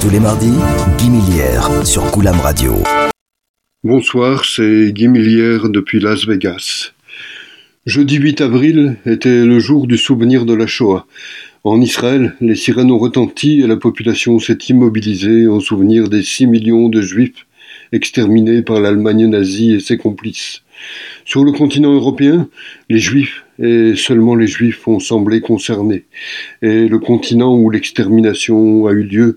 Tous les mardis, Guy Millière sur Koulam Radio. Bonsoir, c'est Guy Millière depuis Las Vegas. Jeudi 8 avril était le jour du souvenir de la Shoah. En Israël, les sirènes ont retenti et la population s'est immobilisée en souvenir des 6 millions de Juifs exterminés par l'Allemagne nazie et ses complices. Sur le continent européen, les Juifs, et seulement les Juifs, ont semblé concernés. Et le continent où l'extermination a eu lieu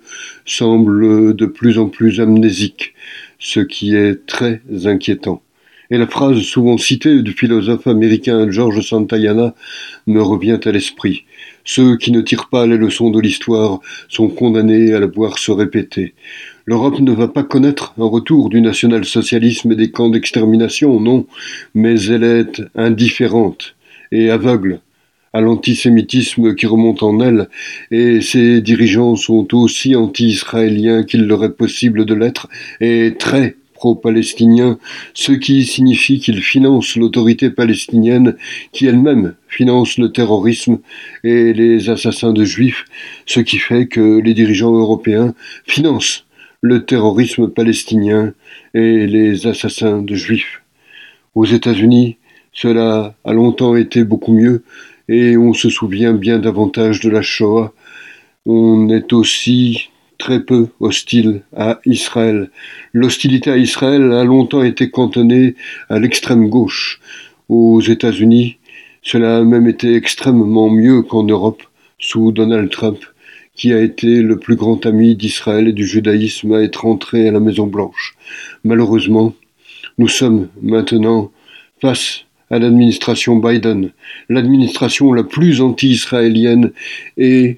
semble de plus en plus amnésique, ce qui est très inquiétant. Et la phrase souvent citée du philosophe américain George Santayana me revient à l'esprit. Ceux qui ne tirent pas les leçons de l'histoire sont condamnés à la voir se répéter. L'Europe ne va pas connaître un retour du national-socialisme et des camps d'extermination, non, mais elle est indifférente et aveugle à l'antisémitisme qui remonte en elle, et ses dirigeants sont aussi anti-israéliens qu'il leur est possible de l'être, et très pro-palestiniens, ce qui signifie qu'ils financent l'autorité palestinienne qui elle-même finance le terrorisme et les assassins de juifs, ce qui fait que les dirigeants européens financent le terrorisme palestinien et les assassins de juifs. Aux États-Unis, cela a longtemps été beaucoup mieux et on se souvient bien davantage de la Shoah. On est aussi très peu hostile à Israël. L'hostilité à Israël a longtemps été cantonnée à l'extrême gauche. Aux États-Unis, cela a même été extrêmement mieux qu'en Europe, sous Donald Trump, qui a été le plus grand ami d'Israël et du judaïsme à être entré à la Maison-Blanche. Malheureusement, nous sommes maintenant face à l'administration Biden, l'administration la plus anti-israélienne et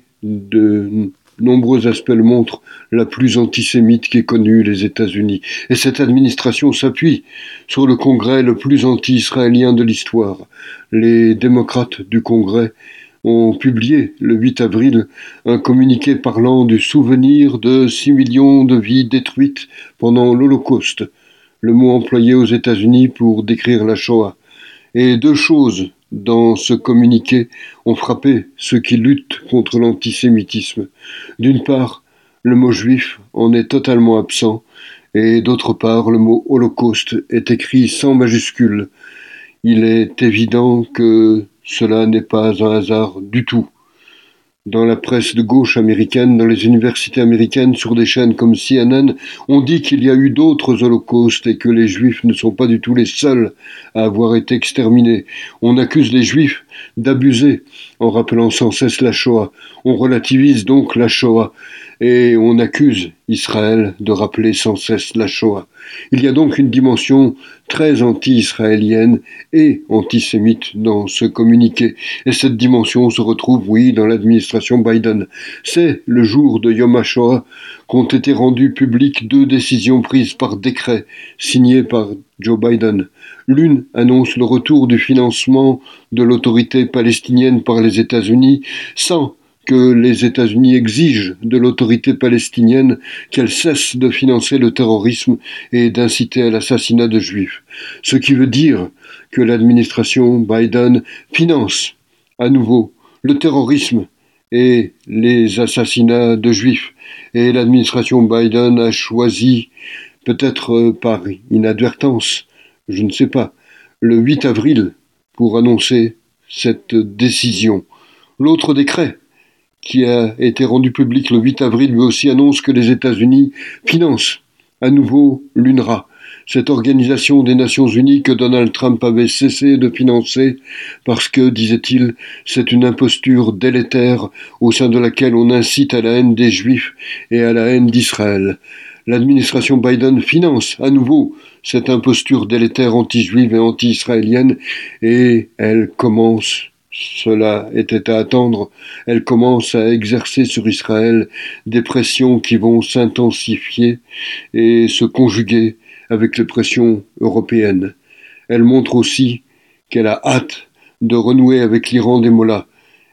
de nombreux aspects le montrent, la plus antisémite qu'aient connue les États-Unis. Et cette administration s'appuie sur le Congrès le plus anti-israélien de l'histoire. Les démocrates du Congrès ont publié le 8 avril un communiqué parlant du souvenir de 6 millions de vies détruites pendant l'Holocauste, le mot employé aux États-Unis pour décrire la Shoah. Et deux choses dans ce communiqué ont frappé ceux qui luttent contre l'antisémitisme. D'une part, le mot juif en est totalement absent, et d'autre part, le mot Holocauste est écrit sans majuscule. Il est évident que cela n'est pas un hasard du tout. Dans la presse de gauche américaine, dans les universités américaines, sur des chaînes comme CNN, on dit qu'il y a eu d'autres holocaustes et que les Juifs ne sont pas du tout les seuls à avoir été exterminés. On accuse les Juifs d'abuser en rappelant sans cesse la Shoah. On relativise donc la Shoah et on accuse Israël de rappeler sans cesse la Shoah. Il y a donc une dimension très anti-israélienne et antisémite dans ce communiqué. Et cette dimension se retrouve, oui, dans l'administration Biden. C'est le jour de Yom HaShoah qu'ont été rendues publiques deux décisions prises par décret, signées par Joe Biden. L'une annonce le retour du financement de l'autorité palestinienne par les États-Unis sans que les États-Unis exigent de l'autorité palestinienne qu'elle cesse de financer le terrorisme et d'inciter à l'assassinat de Juifs. Ce qui veut dire que l'administration Biden finance à nouveau le terrorisme et les assassinats de Juifs. Et l'administration Biden a choisi, peut-être par inadvertance, je ne sais pas, le 8 avril pour annoncer cette décision. L'autre décret, qui a été rendu public le 8 avril, lui aussi annonce que les États-Unis financent à nouveau l'UNRWA, cette organisation des Nations Unies que Donald Trump avait cessé de financer parce que, disait-il, c'est une imposture délétère au sein de laquelle on incite à la haine des Juifs et à la haine d'Israël. L'administration Biden finance à nouveau cette imposture délétère anti-juive et anti-israélienne et elle commence, cela était à attendre, elle commence à exercer sur Israël des pressions qui vont s'intensifier et se conjuguer avec les pressions européennes. Elle montre aussi qu'elle a hâte de renouer avec l'Iran des mollahs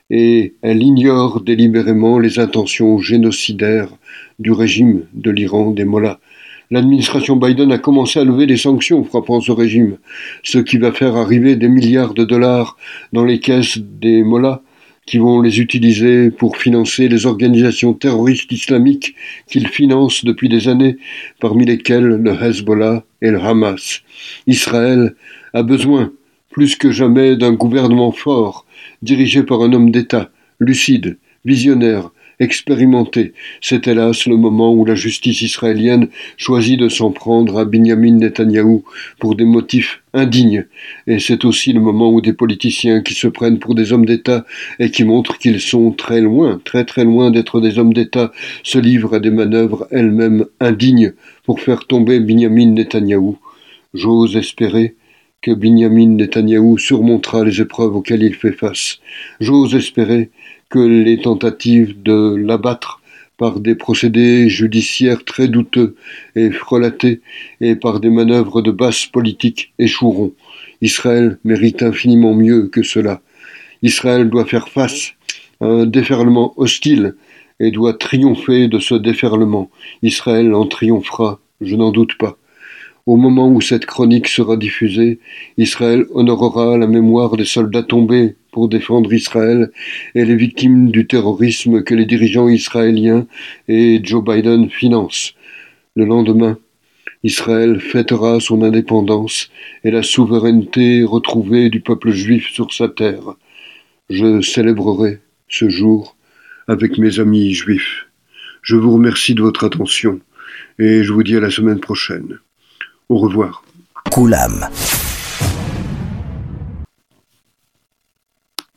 et elle ignore délibérément les intentions génocidaires du régime de l'Iran des mollahs. L'administration Biden a commencé à lever des sanctions frappant ce régime, ce qui va faire arriver des milliards de dollars dans les caisses des mollahs qui vont les utiliser pour financer les organisations terroristes islamiques qu'ils financent depuis des années, parmi lesquelles le Hezbollah et le Hamas. Israël a besoin, plus que jamais, d'un gouvernement fort, dirigé par un homme d'État, lucide, visionnaire, expérimenté. C'est hélas le moment où la justice israélienne choisit de s'en prendre à Binyamin Netanyahou pour des motifs indignes. Et c'est aussi le moment où des politiciens qui se prennent pour des hommes d'État et qui montrent qu'ils sont très loin, très très loin d'être des hommes d'État, se livrent à des manœuvres elles-mêmes indignes pour faire tomber Binyamin Netanyahou. J'ose espérer que Binyamin Netanyahou surmontera les épreuves auxquelles il fait face. J'ose espérer que les tentatives de l'abattre par des procédés judiciaires très douteux et frelatés et par des manœuvres de basse politique échoueront. Israël mérite infiniment mieux que cela. Israël doit faire face à un déferlement hostile et doit triompher de ce déferlement. Israël en triomphera, je n'en doute pas. Au moment où cette chronique sera diffusée, Israël honorera la mémoire des soldats tombés pour défendre Israël et les victimes du terrorisme que les dirigeants israéliens et Joe Biden financent. Le lendemain, Israël fêtera son indépendance et la souveraineté retrouvée du peuple juif sur sa terre. Je célébrerai ce jour avec mes amis juifs. Je vous remercie de votre attention et je vous dis à la semaine prochaine. Au revoir. Koulam.